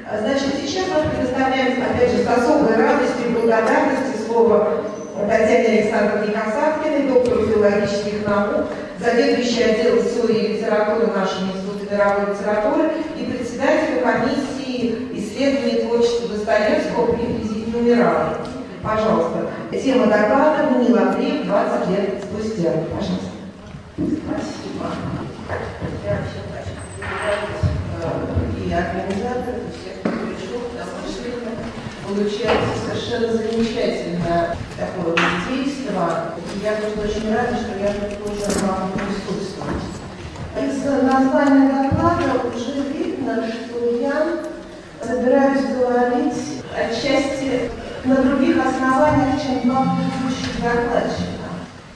Значит, сейчас мы предоставляем, опять же, с особой радостью и благодарностью слово Татьяне Александровне Касаткиной, доктору филологических наук, заведующей отделом истории и литературы нашего Института мировой литературы и председателю комиссии исследований творчества Достоевского при президии Мировой. Пожалуйста. Тема доклада «Нил Андреев 20 лет спустя». Пожалуйста. Спасибо. Я вообще хочу поблагодарить и организаторов, и всех, кто пришел, потому что получается совершенно замечательно такое действо. Я просто очень рада, что я тут тоже могу присутствовать. Из названия доклада уже видно, что я собираюсь говорить отчасти на других основаниях, чем два предыдущих докладчика.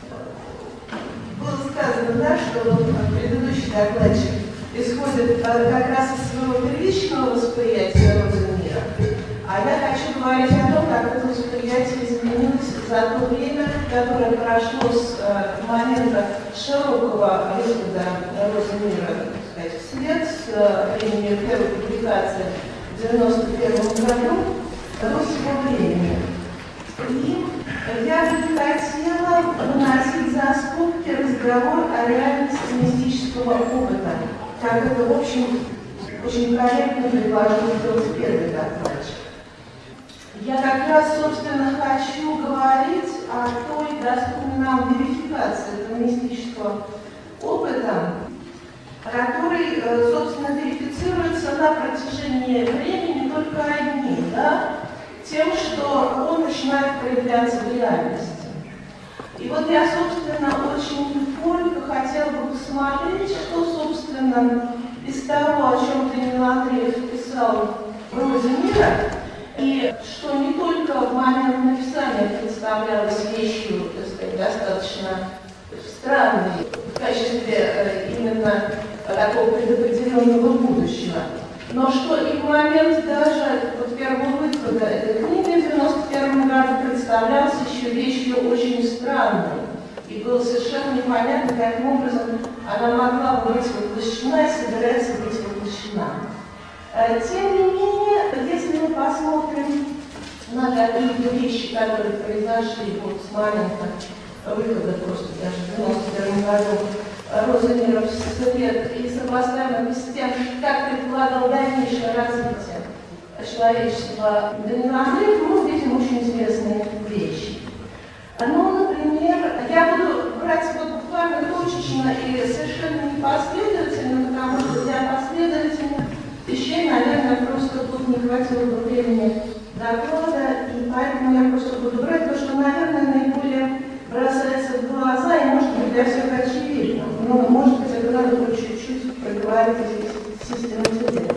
Было сказано, да, что предыдущий докладчик исходит как раз из своего первичного восприятия розы мира, а я хочу говорить о том, как это восприятие изменилось за то время, которое прошло с момента широкого выхода розы мира, так сказать, в свет, с времени первой публикации в 1991 году до сего времени. И я бы хотела выносить за скобки разговор о реальности мистического опыта, как это, в общем, очень корректно предложил первый докладчик. Я как раз, собственно, хочу говорить о той доступной нам верификации этого мистического опыта, который, собственно, верифицируется на протяжении времени только одним, да, тем, что он начинает проявляться в реальности. И вот я, собственно, очень коротко хотела бы посмотреть, что, собственно, из того, о чем Даниил Андреев писал в «Розе мира», и что не только в момент написания представлялось вещью, так сказать, достаточно странной в качестве именно такого предопределенного будущего, но что и в момент даже вот первого выхода этой книги в 1991 году представлялась еще вещью очень странной. И было совершенно непонятно, каким образом она могла быть воплощена и собирается быть воплощена. Тем не менее, если мы посмотрим на какие-то вещи, которые произошли вот с момента выхода просто даже в 1991 году «Розы мира» в свет и сопоставим это с тем, как предполагал дальнейшее развитие человечества Даниил Андреев, мы видим очень известные вещи. Ну, например, я буду брать вот буквально точечно и совершенно непоследовательно, потому что для последовательных вещей, наверное, просто тут не хватило бы времени доклада, и поэтому я просто буду брать то, что, наверное, наиболее бросается в глаза и, может быть, для всех очевидно. Но, может быть, это надо будет чуть-чуть проговорить систему интеллекта.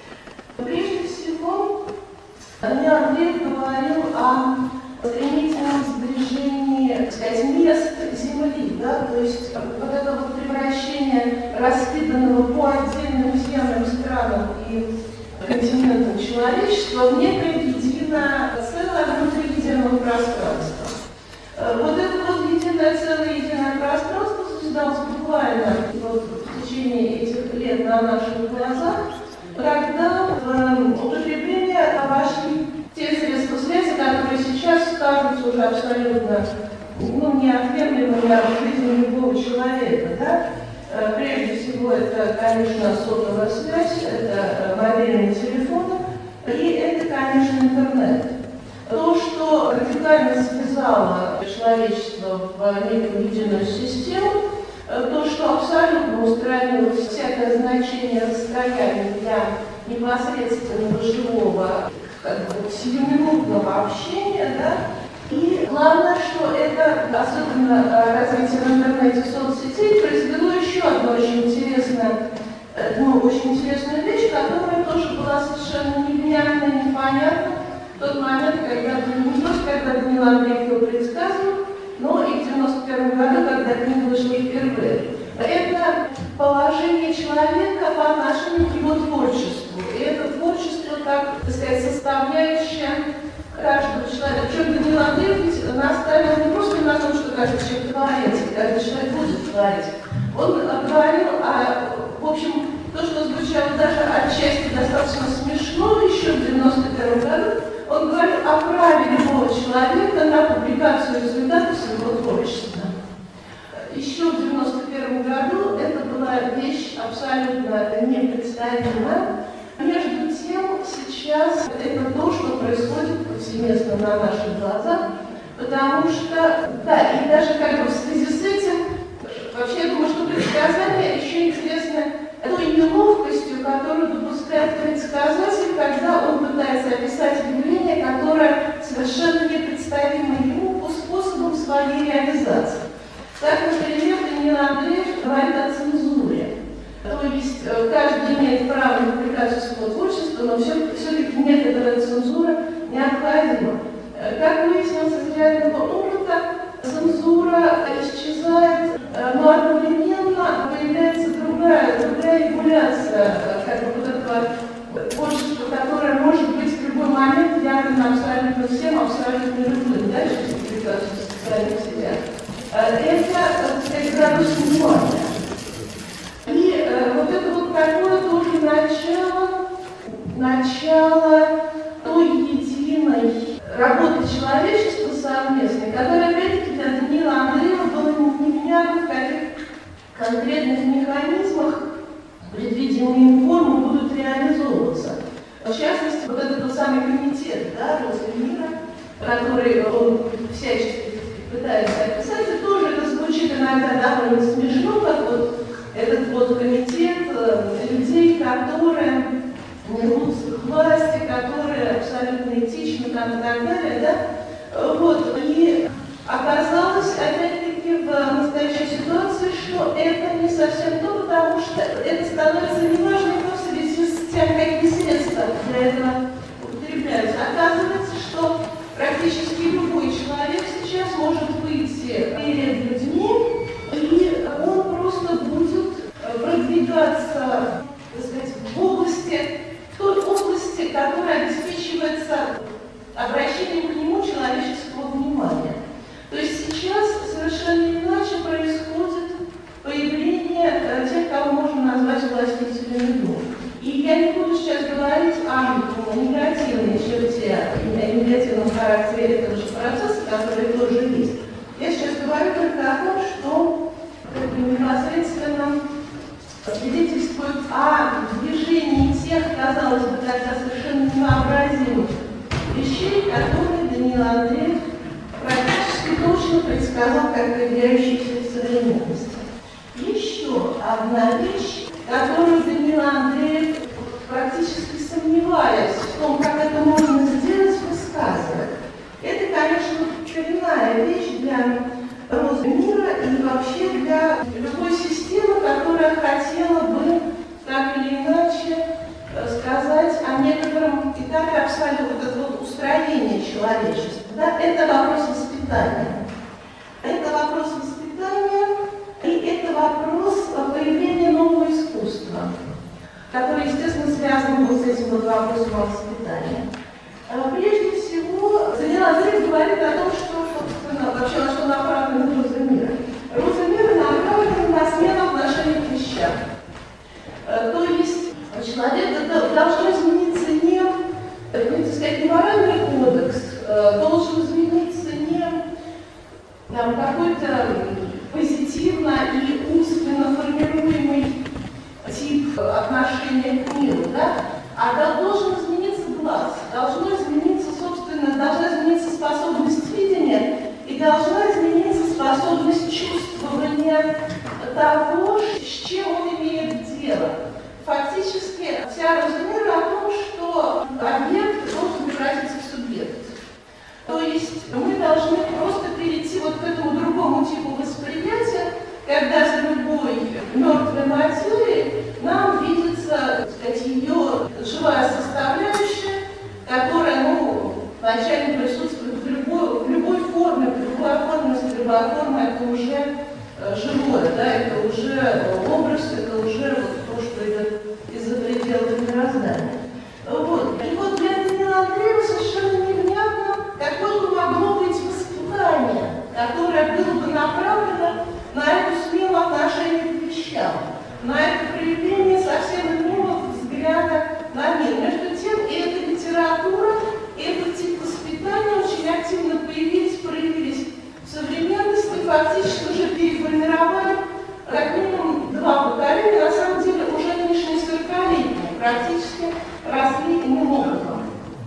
Прежде всего, Даниил Андреев говорил о стремительном сближении, так сказать, мест Земли, да, то есть вот это вот превращение раскиданного по отдельным земным странам и континентам человечества в некое единое целое внутри единого пространства. Вот это вот единое целое, единое пространство создалось буквально вот в течение этих лет на наших глазах, когда в употребление вошли те средства связи, которые сейчас кажутся уже абсолютно неотъемлемыми от жизни любого человека. Да? Прежде всего, это, конечно, сотовая связь, это мобильные телефоны, и это, конечно, интернет. То, что радикально связало человечество в некую единую систему, то, что абсолютно устранило всякое значение расстояния для непосредственного живого, сиюминутного общения, да? И главное, что это, особенно развитие в интернете соцсетей, произвело еще одну очень интересную вещь, которая тоже была совершенно невнятна и непонятна в тот момент, когда Даниил Андреев его предсказывал, но и в 1991 году, когда книга вышла впервые. Это положение человека по отношению к его творчеству. И это творчество, так сказать, составляющее каждого человека. Причем Даниил Андреев наставил не просто на том, что каждый человек творец, каждый человек будет творить. Он говорил о, в общем, то, что звучало даже отчасти достаточно смешно еще о праве любого человека на публикацию результатов своего творчества. Еще в 1991 году это была вещь абсолютно непредставима. Между тем, сейчас это то, что происходит повсеместно на наших глазах, потому что, да, и даже как бы в связи с этим, вообще, я думаю, что предсказание еще интересно той неловкостью, которую допускает предсказатель, когда он пытается описать явление, которое совершенно непредставимо ему по способам своей реализации. Так, например, Даниил Андреев говорит о цензуре. То есть каждый имеет право на публикацию своего творчества, но все-таки некоторая цензура необходима. Как выяснилось из реального опыта, цензура исчезает, но одновременно появляется другая регуляция как бы, вот этого творчества, которое может быть в любой момент явно абсолютно всем, абсолютно любым, да, через публикацию в социальных сетях. Это градус внимания. И вот это вот такое тоже начало той единой работы человечества совместной, которая, опять-таки, для Даниила Андреева была невнятна, в каких конкретных механизмах предвидимые им формы будут реализовываться. В частности, вот этот тот самый комитет, да, Розенмира, который он всячески пытается описать, и тоже это звучит иногда довольно смешно, как вот этот вот комитет людей, которые не рвутся к власти, которые абсолютно этичны там, и так далее, да? Вот. И оказалось, опять-таки, в настоящей ситуации, что это не совсем то, потому что это становится неважным в связи с тем, какие средства для этого употребляются. Оказывается, что практически любой человек сейчас может выйти перед людьми, и он просто будет продвигаться, так сказать, в той области, которая обеспечивается обращением к нему человеческого внимания. То есть сейчас совершенно иначе происходит появление тех, кого можно назвать властителями душ. И я не буду сейчас говорить о негативной черте и негативном характере этого же процесса, который тоже есть. Я сейчас говорю только о том, что непосредственно свидетельствует о движении тех, казалось бы, тогда совершенно невообразимых вещей, которые Даниил Андреев практически точно предсказал как появляющиеся в современности. Еще одна вещь, которую Даниил Андреев, практически сомневаясь в том, как это можно сделать, высказывает. Это, конечно, коренная вещь для Розенмира и вообще для любой системы, которая хотела бы так или иначе сказать о некотором этапе абсолютно вот это вот устроение человечества. Да? Это вопрос воспитания. Это вопрос воспитания, и это вопрос появления нового искусства, который, естественно, связан вот с этим вот вопросом воспитания. Прежде всего, Даниил Андреев говорит о том, что, собственно, вообще на что направлен Розенмир. Розенмир направлен на смену отношений к вещам. То есть человек должен измениться не, так сказать, не моральный кодекс, должен измениться не какой-то позитивно и умственно формируемый тип отношения к миру, да? А должен измениться глаз, должна измениться способность видения и должна измениться способность чувствования того, с чем он имеет дело. Фактически вся Розенмира о том, что объект должен превратиться в субъект. То есть мы должны просто перейти вот к этому другому типу восприятия, когда за любой мертвой материей нам видится, так сказать, ее живая составляющая, которая, вначале присутствует в любой форме, в любой оформленности, любая форма это уже живое, да, это уже образ, это уже вот то, что идет из-за пределов мироздания. Вот. И вот для Даниила Андреева совершенно невнятно, какое бы могло быть воспитание, которое было бы направлено на эту смену отношений к вещам, на это проявление совсем иного взгляда на мир. Между тем, и эта литература, и этот тип воспитания росли иным образом.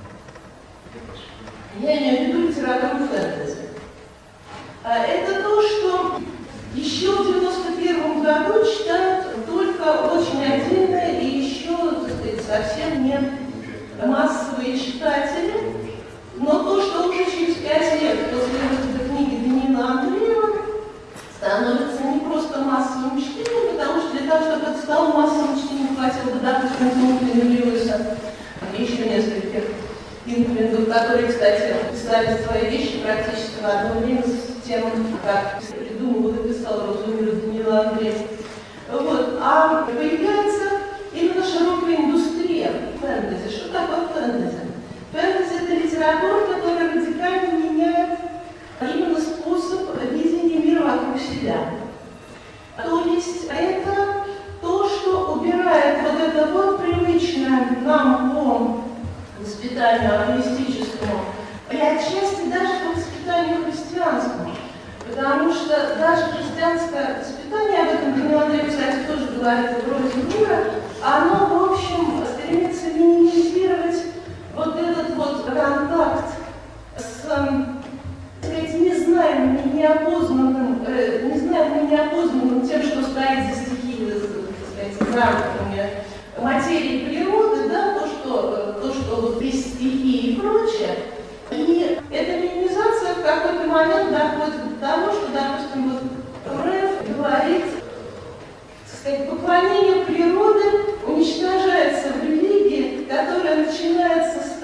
Я имею в виду литературу фэнтези. Это то, что еще в 1991 году читают только очень отдельные и еще, так сказать, совсем не массовые читатели. Но то, что уже через 5 лет после выхода книги Даниила Андреева становится не просто массовым чтением, потому что для того, чтобы это стало массовым чтением, хватило бы, допустим, Томаса Льюиса и еще нескольких инклингов, которые, кстати, писали свои вещи практически в одно время с тем, как придумывал и писал Розумир Даниила Андреева. Вот. А появляется именно широкая индустрия фэнтези. Что такое фэнтези? Фэнтези – это литература, которая радикально меняет именно способ видения мира вокруг себя. То есть это то, что убирает вот это вот привычное нам по воспитанию атеистическому и отчасти даже по воспитанию христианскому. Потому что даже христианское воспитание, об этом Даниил Андреев, кстати, тоже говорит в «Уроке мира», оно, в общем, стремится минимизировать вот этот вот контакт с, сказать, незнаемым и неопознанным тем, что стоит за стихией, так сказать, за рамками материи природы, да, то, что вот без стихии и прочее. И эта минимизация в какой-то момент доходит до того, что, допустим, вот Рэв говорит, так сказать, поклонение природы уничтожается в религии, которая начинается с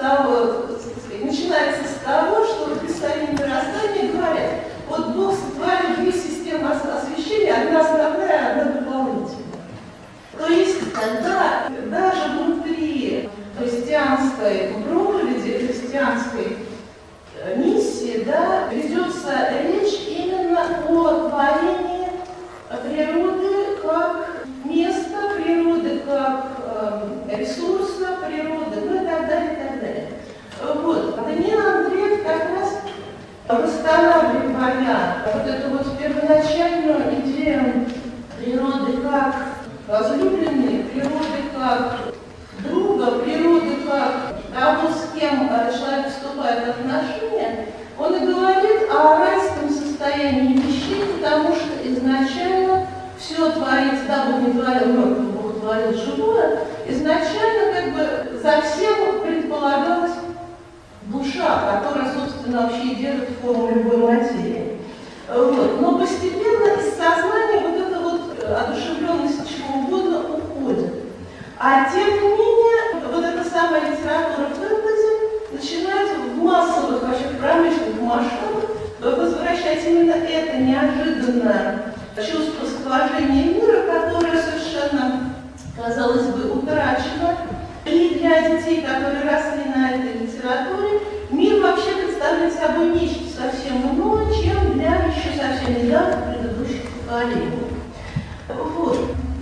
того, что в представлении мироздания говорят, вот Бог сотворил две системы освещения, одна основная, одна дополнительная. То есть, когда даже внутри христианской проповеди, христианской миссии, да, ведется речь именно о творении природы как места, природы как ресурса, природы, ну и так далее, и так далее. Вот. Даниил Андреев как раз восстанавливая вот эту вот первоначальную идею природы как возлюбленной, природы как друга, природы как того, с кем человек вступает в отношения, он и говорит о райском состоянии вещей, потому что изначально все творится, да, Бог не творил мертвое, Бог творил живое, изначально как бы за всем предполагалась душа, которая, собственно, вообще держит форму любой материи. Вот. Но постепенно из сознания вот эта вот одушевленность чего угодно уходит. А тем не менее, вот эта самая литература фэнтези начинает в массовых, вообще в промышленных масштабах возвращать именно это неожиданное чувство скважения мира, которое совершенно, казалось бы, утрачено. И для детей, которые росли на этой литературе, мир вообще представляет собой нечто совсем иное, чем для еще совсем недавно предыдущих поколений. Вот.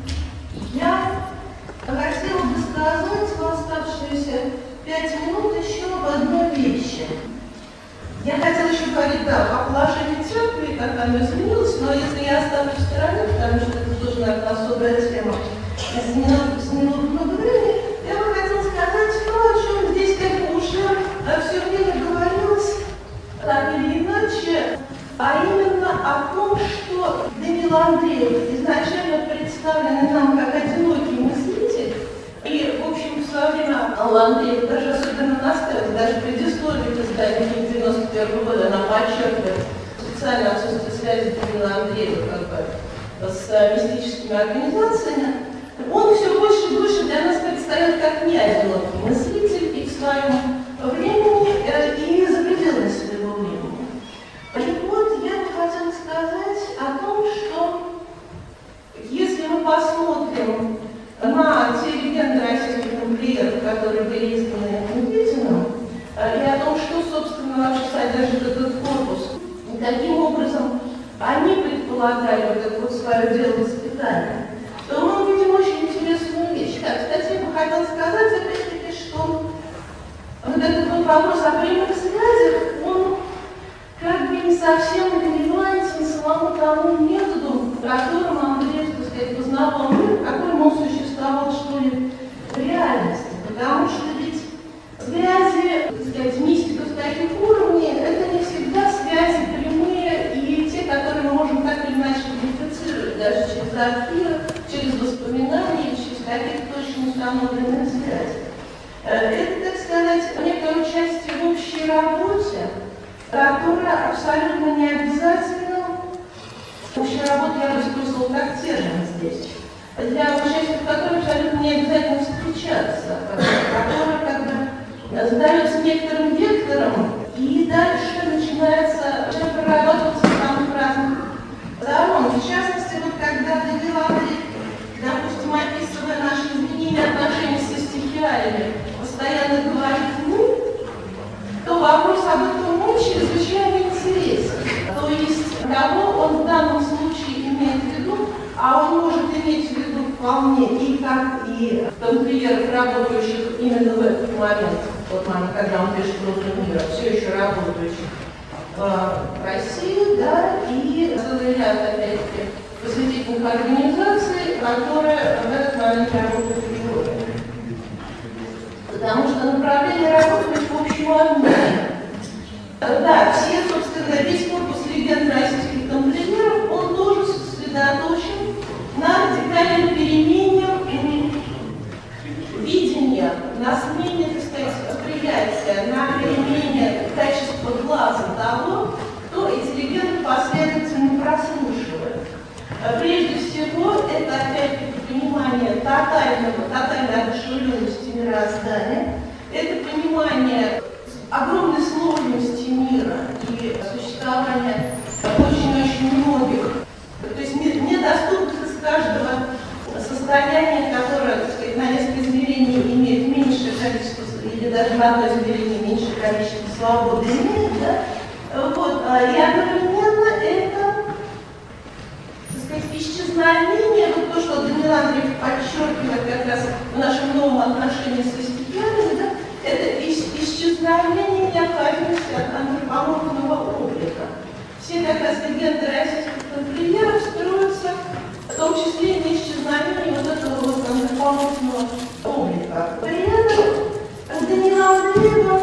Я хотела бы сказать в оставшиеся 5 минут еще об одной вещи. Я хотела еще говорить, да, о положении церкви, как оно изменилось, но если я оставлю в стороне, потому что это тоже, наверное, особая тема, заняло много времени, я бы хотела сказать то, о чем здесь как бы уже все время говорилось, так или иначе, а именно о том, что Даниил Андреев, изначально представленный нам как одинокий мыслитель, и, в общем, в свое время Алла Андреева даже особенно настаивает, даже предисловие к изданию 1991 года, она подчеркивает специально отсутствие связи Даниила Андреева как бы с мистическими организациями. Он все больше и больше для нас предстает как не одинокий мыслитель и в своем времени, и за пределами своего времени. И вот я бы хотела сказать о том, что если мы посмотрим на те легенды российских тамплиеров, которые были изданы Никитиным, и о том, что, собственно, вообще содержит этот корпус, и каким образом они предполагали вот это вот свое дело воспитания, то мы увидим очень интересную вещь. Так, кстати, я бы хотела сказать, опять-таки, что вот этот вот вопрос о прямых связях, он как бы не совсем релевантен самому тому методу, которым Андреев, так сказать, познавал мир, в котором он существовал, что ли, в реальности. Потому которая абсолютно не обязательно, общая работа я бы использовала как термин здесь, для участников которой абсолютно не обязательно встречаться, которая как бы задается некоторым вектором, и дальше начинается прорабатываться с самых разных сторон. В частности, вот когда Давид, допустим, описывая наши изменения отношений со стихиариями, постоянно говорит «мы», то вопрос об этом «мы» чрезвычайно интересен. То есть, кого он в данном случае имеет в виду, а он может иметь в виду вполне и как и тамплиеров, работающих именно в этот момент, в тот момент, когда он пишет «Розу мира», все еще работающих в России, да, и целый ряд, опять-таки, посвятительных организаций, которые в этот момент работают в Европе. Потому что направление работает в общем обмене. Да, все, собственно, весь корпус легенд российских тамплиеров, он тоже сосредоточен на радикальном перемене видения, на смене, так сказать, восприятия, на перемене качества глаза того, кто эти легенды последовательно прослушивает. Прежде всего, это опять-таки понимание тотальной одушевленности мироздания, это понимание огромной сложности мира и существования очень-очень многих, то есть недоступных из каждого состояния, которое, так сказать, на несколько измерений имеет меньшее количество, или даже на одно измерение меньшее количество свободы имеет, да? Вот, и одновременно это, так сказать, исчезновение, вот то, что Даниил Андреевич подчеркивает как раз в нашем новом отношении со стихиариями, да? Это исчезновение необходимости от антропоморфного облика. Все как раз легенды российских тамплиеров строятся в том числе и на исчезновении вот этого вот антропоморфного облика. При этом у Даниила Андреева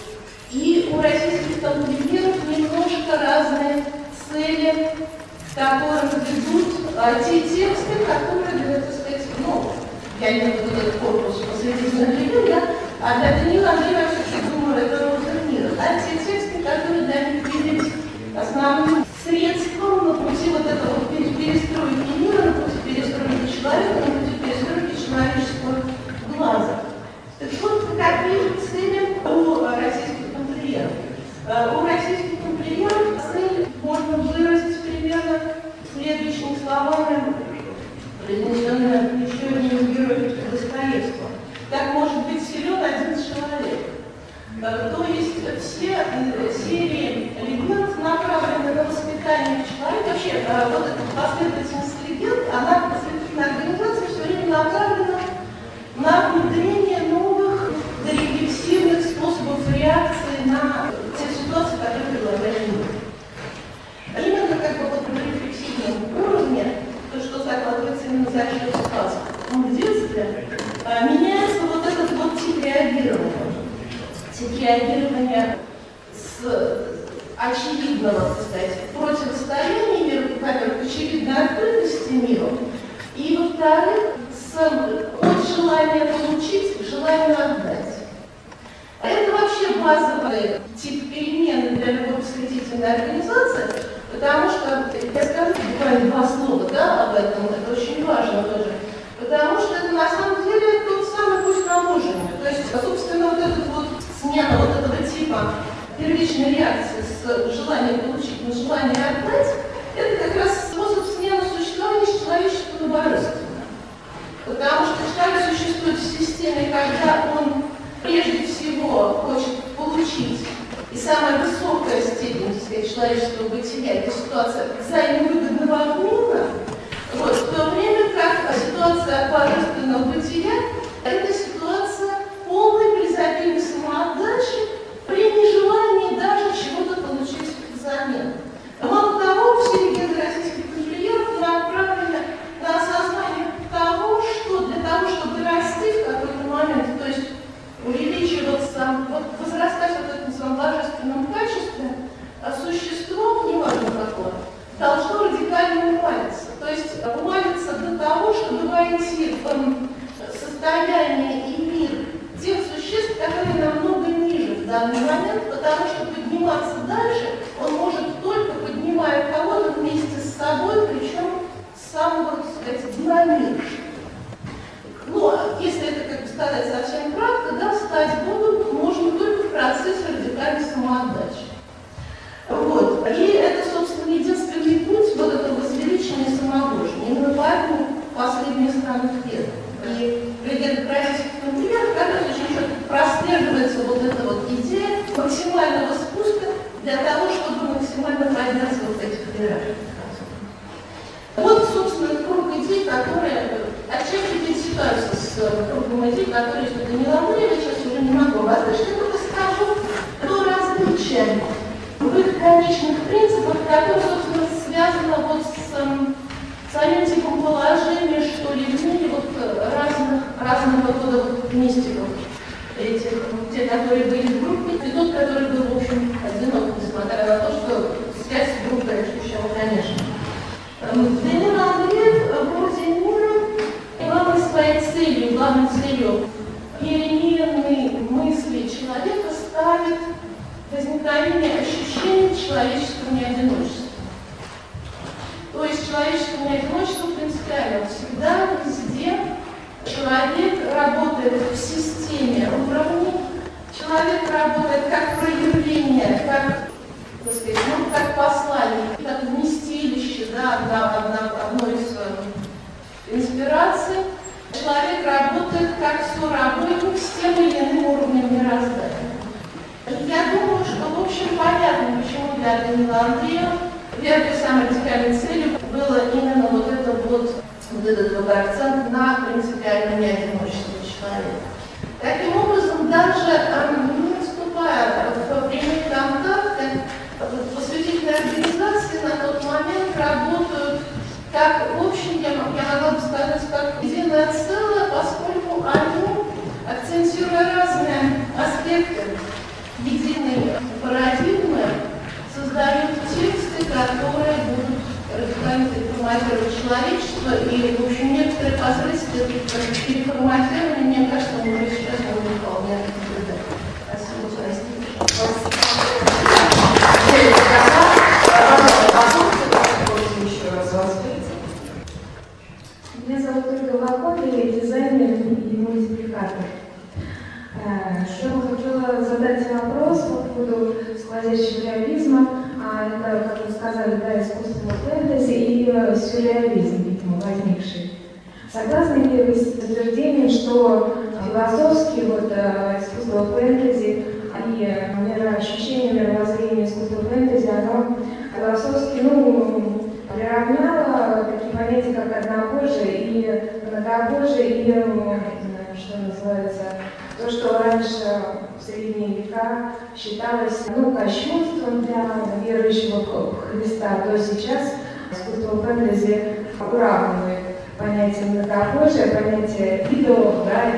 и у российских тамплиеров немножко разные цели, к которым ведут те тексты, которые, так сказать, ну, я не буду этот корпус посвятительных легенд, да, а для Даниила Андреева, я все-таки думаю, это «Роза мира». Да, те тексты, которые для них явились основным средством на пути вот этого перестройки мира, на пути перестройки человека, на пути перестройки человеческого глаза. Так вот, какие же цели у российских тамплиеров? У российских тамплиеров цель можно выразить примерно следующими словами, произнесенными еще одним из героев Достоевского. Так может быть силен один человек. То есть все серии легенд направлены на воспитание человека. Вообще, вот эта последовательность легенд, она посвятительная организация все время направлена на внедрение новых рефлексивных способов реакции на те ситуации, которые предлагает мир. Именно как бы вот на рефлексивном уровне, то, что закладывается именно за счет ситуации в детстве, меняется вот этот вот тип реагирования. Тип реагирования с очевидного, так сказать, противостояния миру, во-первых, очевидной открытости миру, и, во-вторых, от желания получить к желанию отдать. Это вообще базовый тип перемены для любой посвятительной организации, потому что, я скажу буквально два слова, да, об этом, это очень важно тоже, потому что это на самом деле тот самый путь таможения. То есть, собственно, вот эта вот смена вот этого типа первичной реакции с желанием получить на желание отдать, это как раз способ смены существования с человеческого на божественное. Потому что человек существует в системе, когда он прежде всего хочет получить, и самая высокая степень, так сказать, человеческого бытия, это ситуация взаимовыгодного обмена, вот, в то время как ситуация божественного бытия – это ситуация полной призапильной самоотдачи при нежелании даже чего-то получить взамен. Мало того, все легенды российских тамплиеров направлены на осознание того, что для того, чтобы расти в какой-то момент, то есть увеличиваться, вот, возрастать вот в этом своем божественном качестве, существо, неважно какое, должно радикально умалиться. То есть умалиться до того, чтобы войти в состояние и мир тех существ, которые намного ниже в данный момент, потому что поднимаются подниматься дальше он может только поднимая кого-то вместе с собой, причем самого, так сказать, динамичного. Но если это, как бы сказать, совсем кратко, да, стать Богом можно только в процессе радикальной самоотдачи. Вот. И это, собственно, единственный путь вот этого возвеличения самобожия. Именно поэтому последние страны вверх. И президент правительства, например, как раз очень четко прослеживается вот эта вот идея максимального спуска для того, чтобы максимально подняться вот этих иерархий. Вот, собственно, круг идей, которые отчасти пересекаются с кругом идей, которые есть у Даниила Андреева, сейчас уже не могу обозначить, я только скажу до различия в их конечных принципах, которые, собственно, связаны вот с самим типом положения, что ли, в мире вот разного рода вот мистиков. Этих, те, которые были в группе, и тот, который был, в общем, одинок, несмотря на то, что связь с группой ощущала, конечно. Даниил Андреев вроде мира главной целью переменной мысли человека ставит возникновение ощущения человеческого неодиночества. То есть человеческое неодиночество принципиально. Всегда, везде человек работает в системе уровней, человек работает как проявление, как, так сказать, как послание, как вместилище, да, одной из инспираций. Человек работает как соработник с тем или иным уровнем мироздания. Я думаю, что, в общем, понятно, почему для Даниила Андреева первой самой радикальной целью было именно вот этот акцент на принципиальное неодиночество человека. Таким образом, даже не вступая в прямые контакты, посвятительные организации на тот момент работают как, в общем, я могла бы сказать, как единое целое, поскольку они, акцентируя разные аспекты единой парадигмы, создают тексты, которые будут радикально переформатировать человечество, и, в общем, некоторые последствия переформатирования, мне кажется, мы уже сейчас можем вполне наблюдать. Спасибо за внимание. Меня зовут Ольга Волкова, я дизайнер и мультипликатор. Что я хотела задать вопрос по поводу сквозящего реализма. Это, как вы сказали, да, искусство фэнтези и сюрреализм, видимо, возникший. Согласны ли вы с утверждением, что философски искусство фэнтези и мироощущение, мировоззрение искусства фэнтези, оно философски, приравняло такие понятия, как однобожие и многобожие, и, что называется, то, что раньше в средние века считалось кощунством для верующего в Христа, то сейчас искусство фэнтези уравнивает понятие многобожия, понятие идолов, да,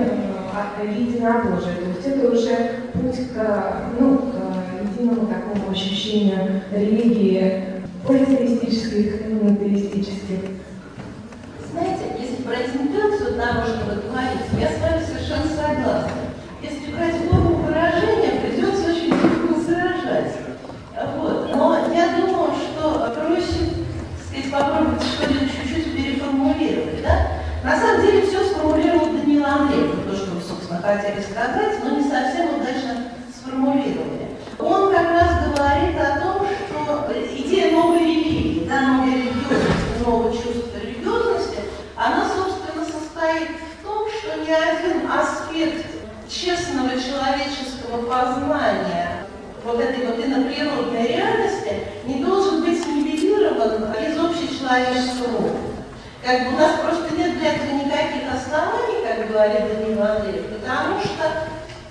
и единобожия. То есть это уже путь к единому такому ощущению религии, политеистических, монотеистических. Знаете, если брать интенцию того, что вы говорите, я с вами совершенно согласна. Если брать форму выражения, придется очень легко заражать. Вот. Но я думаю, что проще, так сказать, попробовать что-нибудь чуть-чуть переформулировать. Да? На самом деле все сформулировал Даниил Андреев, то, что вы, собственно, хотели сказать, но не совсем удачно сформулировали. Он как раз говорит о том, что идея новой религии, да, новой религиозности, нового чувства религиозности, она, собственно, состоит в том, что ни один аспект честного человеческого познания вот этой вот иноприродной реальности не должен быть нивелирован из общечеловеческого опыта. Как бы у нас просто нет для этого никаких оснований, как говорит Даниил Андреев, потому что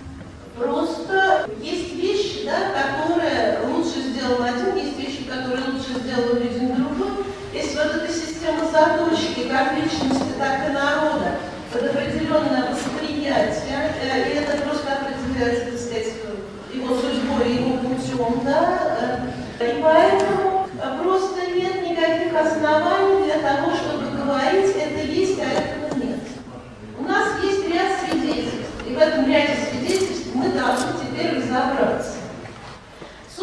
просто есть вещи, да, которые лучше сделал один, есть вещи, которые лучше сделал один другой. Есть вот эта система заточки как личности, так и народа, это определенное восприятие, и это просто определяется, так сказать, его судьбой, его путем, да, и поэтому просто нет никаких оснований для того, чтобы говорить, это есть, а этого нет. У нас есть ряд свидетельств, и в этом ряде свидетельств мы должны теперь разобраться.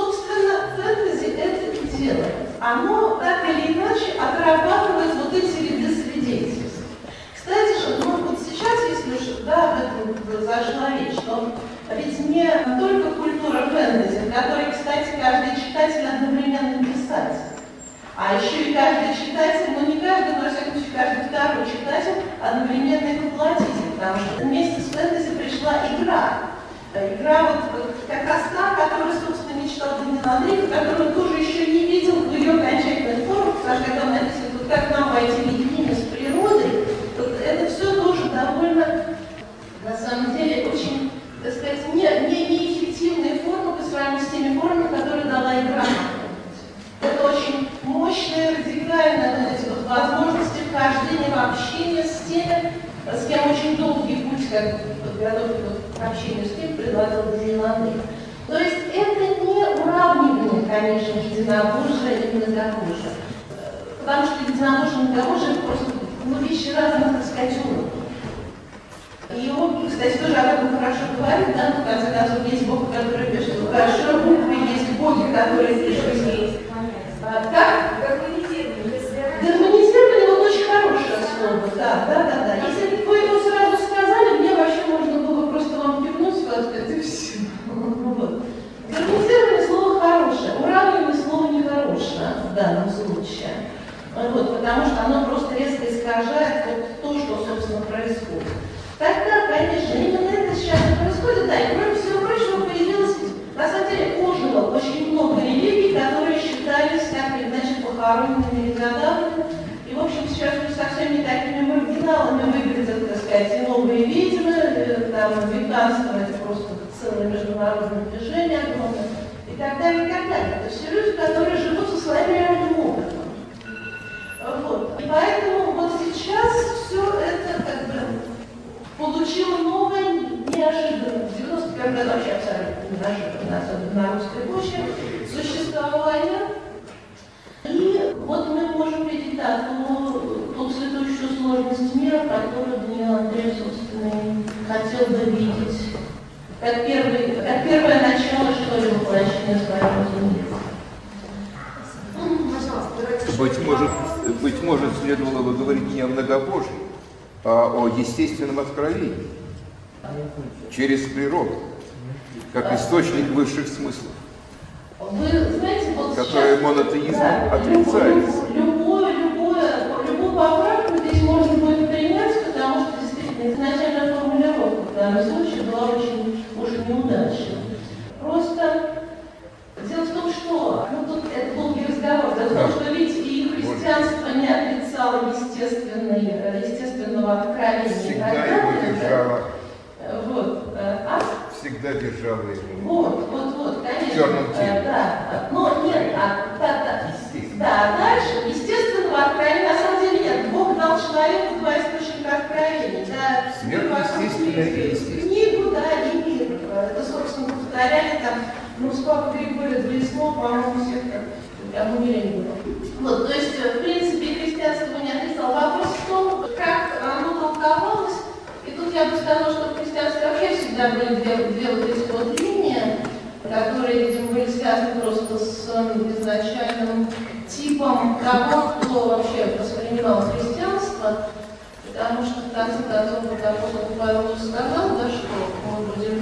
фэнтези, в которой, кстати, каждый читатель одновременно писатель. А еще и каждый читатель, ну не каждый, но во всяком случае каждый второй читатель одновременно и воплотитель, потому что вместе с фэнтези пришла игра. Игра вот как раз та, которую, собственно, мечтал Данил Андреев, которую он тоже еще не видел в ее окончательной форме, потому что когда он написано, вот как нам войти в единение с природой, вот это все тоже довольно, на самом деле, очень, так сказать, неэффективные формы по сравнению с теми формами, которые дала игра. Это очень мощные, радикальные вот эти вот возможности вхождения в общение с теми, с кем очень долгий путь, как подготовки к общению с кем предложил Данил Андреев. То есть это не уравнивание, конечно, единобожия и многобожия. Потому что единобожие и многобожие это просто вещи разных, так сказать, уровней. И он, кстати, тоже об этом хорошо говорит, да, в конце концов, есть Бог, который пишет хорошо, буквы, есть боги, которые пишут. Как? Гармонизирование вот очень хорошее слово, да. Если бы вы его сразу сказали, мне вообще можно было бы просто вам кивнуть, сказать, и все. Вот. Гармонизирование слово хорошее, уравнивание слово нехорошее в данном случае. Вот, потому что оно просто резко искажает вот то, что, собственно, происходит. Тогда, конечно, именно это сейчас и происходит, да, и кроме всего прочего появилось, на самом деле, ожило очень много религий, которые считались так или иначе похороненными и задавленными. И, в общем, сейчас уже совсем не такими маргиналами выглядят, так сказать, и новые ведьмы, там, веганство, это просто целое международное движение огромное, и так далее, и так далее. Это все люди, которые живут со своим реальным опытом. Вот. И поэтому вот сейчас все это как бы получило новое, неожиданное, в 91 году вообще абсолютно неожиданно, особенно на русской почве, существование. И вот мы можем видеть, да, ту цветущую сложность мира, которую Данил Андреев, собственно, хотел бы видеть как первое начало, что ли, воплощения своего мира. Быть может, следовало бы говорить не о многобожии, а о естественном откровении через природу, как источник высших смыслов, Вы знаете, вот которые сейчас, монотеизмом да, отрицается. Любую поправку здесь можно будет принять, потому что действительно изначальная формулировка в данном случае была очень уж неудачной. Просто дело в том, что, ну тут это долгий разговор, дело в том, что ведь и христианство не отрицало естественного откровения. Всегда его держало. Вот. Всегда держала его. Вот, конечно. В черном теле. Да. Но нет, дальше, естественного откровения, на самом деле нет. Бог дал человеку два источника откровений. Да, Сверхъестественное и естественное. Книгу, да, и мир. Это, собственно, повторяли там, ну, с папой Григория Блеснов, по-моему, всех как умерение было. Вот, то есть, в принципе, христианство не отрицало. Вопрос в том, как оно толковалось. И тут я бы сказала, что в христианстве вообще всегда были две вот эти вот линии, которые, видимо, были связаны просто с изначальным типом того, кто вообще воспринимал христианство. Потому что в конце концов, вот апостол Павел уже сказал, да, что мы будем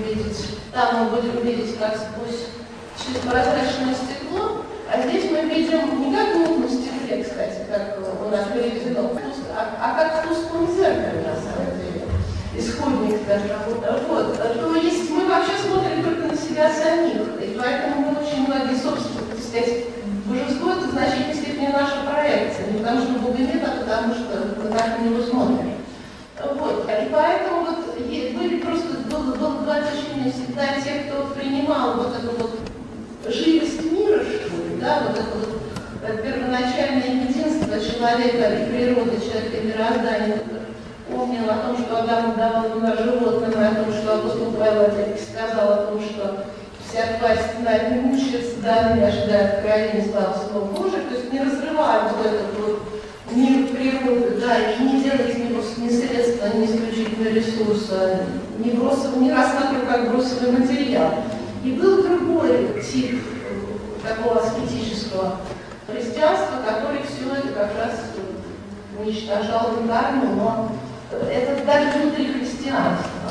видеть как через прозрачное стекло, а здесь мы видим не как на стекле, кстати, как у нас переведено, а как в тусклом зеркале, на самом деле. Исходник даже. Вот. То есть мы вообще смотрим только на себя самих. И поэтому мы очень многие, собственно, так сказать, божество это в значительной степени наша проекция. Не потому что Бога нет, а потому что мы так на него смотрим. Вот. И поэтому вот были просто было два течения всегда тех, кто принимал вот эту вот живость мира, что ли, да, вот это вот первоначальное единство человека и природы, человека и мироздания. Помнил о том, что Адам давал на животным, о том, что апостол Павел сказал о том, что вся тварь стенает, не мучается, да, не ожидает откровения славы Слова Божия, то есть не разрываем вот этот вот мир природы, да, и не делать из него ни средства, ни исключительного ресурса, не рассматривать как бросовый материал. И был другой тип такого аскетического христианства, который все это как раз уничтожал в карму, но это даже внутри христианства.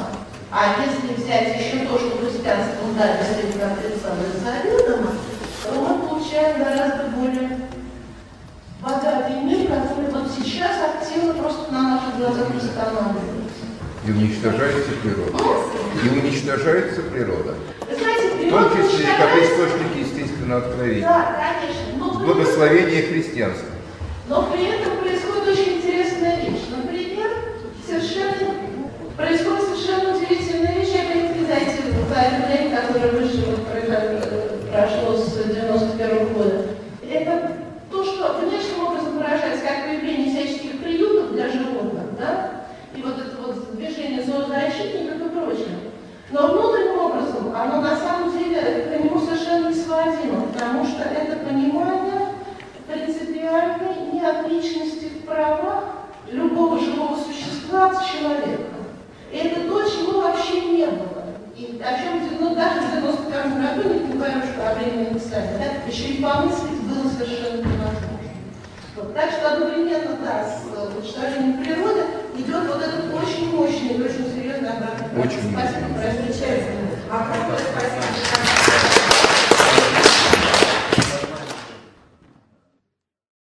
А если взять еще то, что христианство дали действительно отрицало заведомо, то мы получаем гораздо более богатый мир, который вот сейчас активно просто на наших глазах восстанавливается. И уничтожается природа. И уничтожается природа. Вы знаете, В том числе как источник естественного откровения. Да, конечно. Благословение христианства. Но при этом происходит очень интересная вещь. Например, происходит совершенно удивительная вещь. Опять-таки, знаете, за это время, которое прошло с 91 года, это то, что внешним образом выражается как появление всяческих приютов для животных, да, и вот это вот движение зоозащитников и прочее. Но внутренним образом оно на самом деле к нему совершенно не сводимо, потому что это понимание принципиальной неотличности в правах любого живого существа от человека. И это то, чего вообще не было. И о чем даже в 91 году, не говорю, что о времени написания, да, еще и помыслить было совершенно невозможно. Вот. Так что одновременно, да, с уничтожением природы идет вот этот очень мощный и очень серьезный обратный процесс. Спасибо, прощайте.